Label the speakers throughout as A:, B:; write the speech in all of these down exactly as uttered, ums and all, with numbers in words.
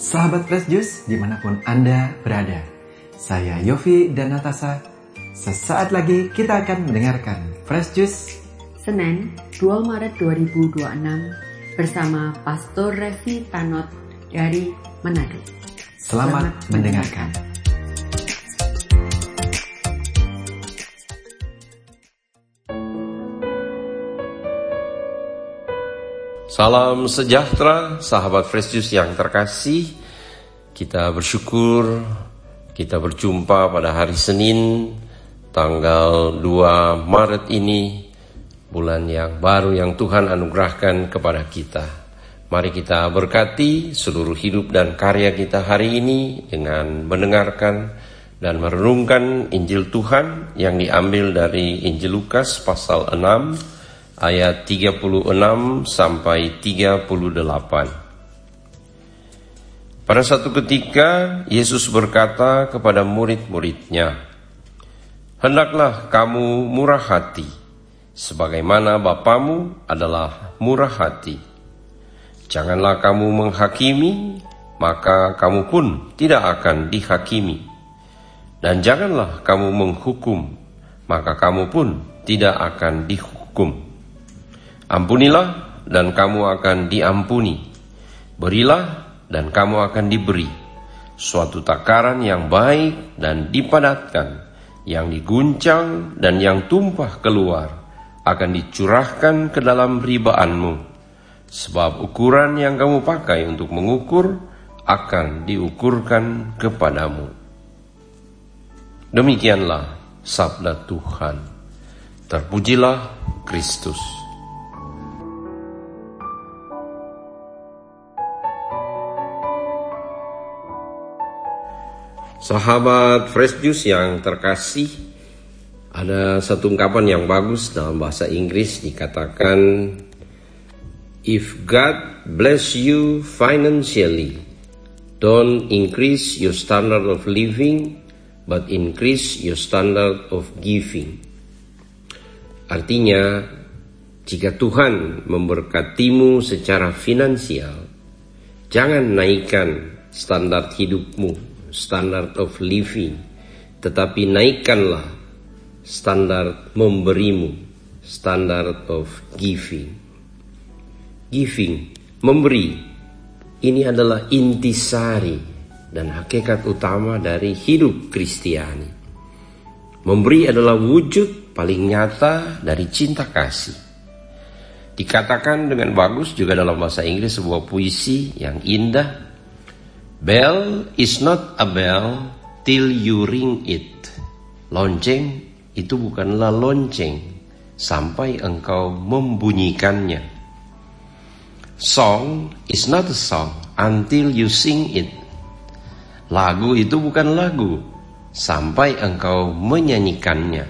A: Sahabat Fresh Juice dimanapun Anda berada, saya Yofi dan Natasha. Sesaat lagi kita akan mendengarkan Fresh Juice
B: Senin dua Maret dua ribu dua puluh enam bersama Pastor Revi Tanot dari Manado.
A: Selamat, Selamat mendengarkan.
C: Salam sejahtera, sahabat Fresh Juice yang terkasih. Kita bersyukur kita berjumpa pada hari Senin tanggal dua Maret ini, bulan yang baru yang Tuhan anugerahkan kepada kita. Mari kita berkati seluruh hidup dan karya kita hari ini dengan mendengarkan dan merenungkan Injil Tuhan yang diambil dari Injil Lukas pasal enam ayat tiga puluh enam sampai tiga puluh delapan. Pada satu ketika Yesus berkata kepada murid-muridnya, "Hendaklah kamu murah hati, sebagaimana Bapamu adalah murah hati. Janganlah kamu menghakimi, maka kamu pun tidak akan dihakimi. Dan janganlah kamu menghukum, maka kamu pun tidak akan dihukum. Ampunilah dan kamu akan diampuni. Berilah dan kamu akan diberi. Suatu takaran yang baik dan dipadatkan, yang diguncang dan yang tumpah keluar, akan dicurahkan ke dalam ribaanmu. Sebab ukuran yang kamu pakai untuk mengukur akan diukurkan kepadamu." Demikianlah sabda Tuhan. Terpujilah Kristus. Sahabat Fresh Juice yang terkasih, ada satu ungkapan yang bagus dalam bahasa Inggris, dikatakan, "If God bless you financially, don't increase your standard of living, but increase your standard of giving." Artinya, jika Tuhan memberkatimu secara finansial, jangan naikkan standar hidupmu, standard of living, tetapi naikkanlah standar memberimu, standard of giving. Giving, memberi, ini adalah intisari dan hakikat utama dari hidup Kristiani. Memberi adalah wujud paling nyata dari cinta kasih. Dikatakan dengan bagus juga dalam bahasa Inggris sebuah puisi yang indah, "Bell is not a bell till you ring it." Lonceng itu bukanlah lonceng sampai engkau membunyikannya. Song is not a song until you sing it. Lagu itu bukan lagu sampai engkau menyanyikannya.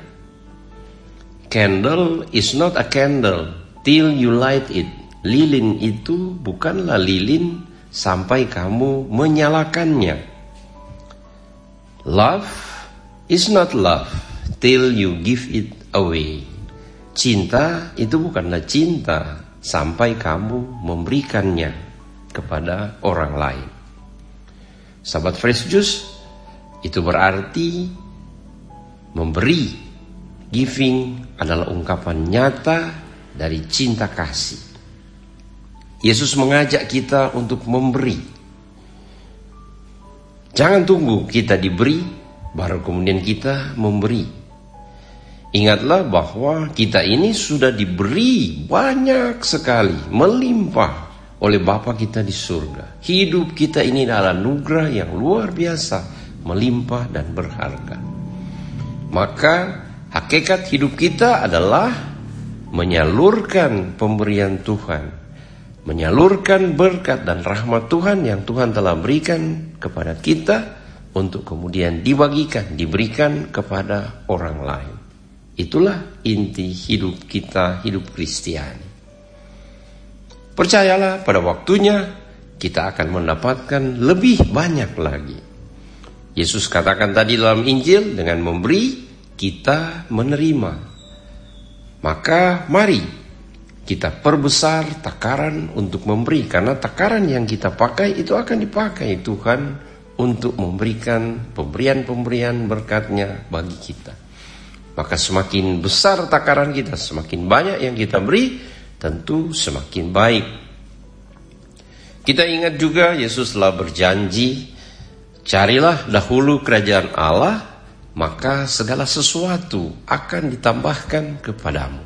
C: Candle is not a candle till you light it. Lilin itu bukanlah lilin sampai kamu menyalakannya. Love is not love till you give it away. Cinta itu bukanlah cinta sampai kamu memberikannya kepada orang lain. Sahabat Fresh Juice, itu berarti memberi, giving adalah ungkapan nyata dari cinta kasih. Yesus mengajak kita untuk memberi. Jangan tunggu kita diberi, baru kemudian kita memberi. Ingatlah bahwa kita ini sudah diberi banyak sekali, melimpah oleh Bapa kita di surga. Hidup kita ini adalah anugerah yang luar biasa, melimpah dan berharga. Maka hakikat hidup kita adalah menyalurkan pemberian Tuhan, menyalurkan berkat dan rahmat Tuhan yang Tuhan telah berikan kepada kita untuk kemudian dibagikan, diberikan kepada orang lain. Itulah inti hidup kita, hidup Kristiani. Percayalah, pada waktunya kita akan mendapatkan lebih banyak lagi. Yesus katakan tadi dalam Injil, dengan memberi kita menerima. Maka mari kita perbesar takaran untuk memberi, karena takaran yang kita pakai itu akan dipakai Tuhan untuk memberikan pemberian-pemberian berkat-Nya bagi kita. Maka semakin besar takaran kita, semakin banyak yang kita beri, tentu semakin baik. Kita ingat juga Yesus telah berjanji, carilah dahulu kerajaan Allah, maka segala sesuatu akan ditambahkan kepadamu.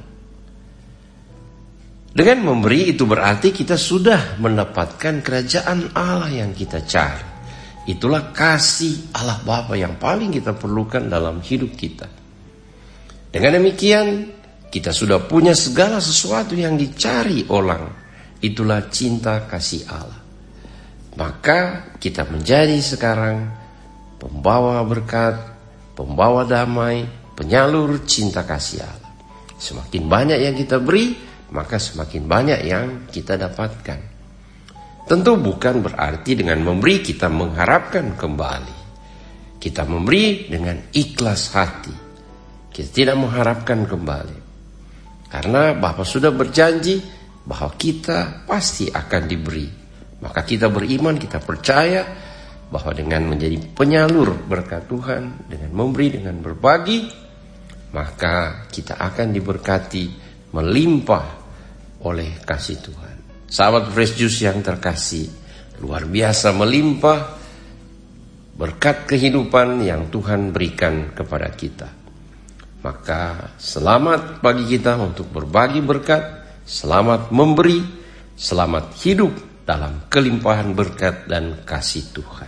C: Dengan memberi itu berarti kita sudah mendapatkan kerajaan Allah yang kita cari. Itulah kasih Allah Bapa yang paling kita perlukan dalam hidup kita. Dengan demikian, kita sudah punya segala sesuatu yang dicari orang. Itulah cinta kasih Allah. Maka kita menjadi sekarang pembawa berkat, pembawa damai, penyalur cinta kasih Allah. Semakin banyak yang kita beri, maka semakin banyak yang kita dapatkan. Tentu bukan berarti dengan memberi kita mengharapkan kembali. Kita memberi dengan ikhlas hati. Kita tidak mengharapkan kembali. Karena Bapa sudah berjanji bahwa kita pasti akan diberi. Maka kita beriman, kita percaya bahwa dengan menjadi penyalur berkat Tuhan, dengan memberi, dengan berbagi, maka kita akan diberkati melimpah oleh kasih Tuhan. Sahabat Fresh Juice yang terkasih, luar biasa melimpah berkat kehidupan yang Tuhan berikan kepada kita. Maka selamat bagi kita untuk berbagi berkat, selamat memberi, selamat hidup dalam kelimpahan berkat dan kasih Tuhan.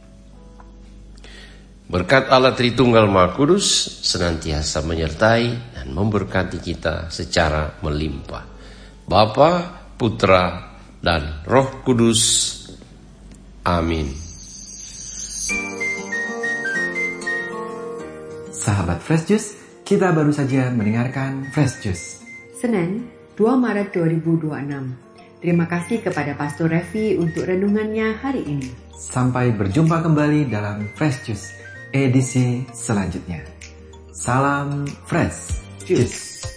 C: Berkat Allah Tritunggal Maha Kudus senantiasa menyertai dan memberkati kita secara melimpah. Bapa, Putra, dan Roh Kudus. Amin.
A: Sahabat Fresh Juice, kita baru saja mendengarkan Fresh Juice
B: Senin, dua Maret dua ribu dua puluh enam. Terima kasih kepada Pastor Revi untuk renungannya hari ini.
A: Sampai berjumpa kembali dalam Fresh Juice edisi selanjutnya. Salam Fresh Juice.